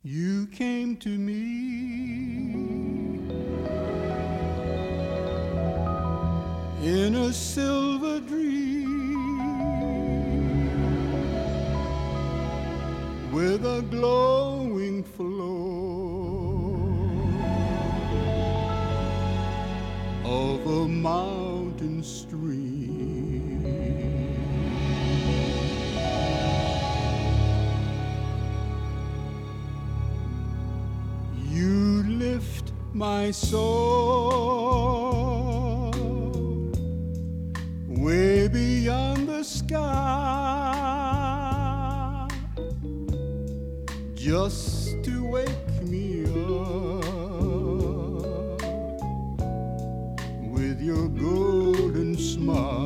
You came to me in a silver dream with a glowing flow of a mountain stream. You lift my soul way beyond the sky, just to wake me up with your golden smile.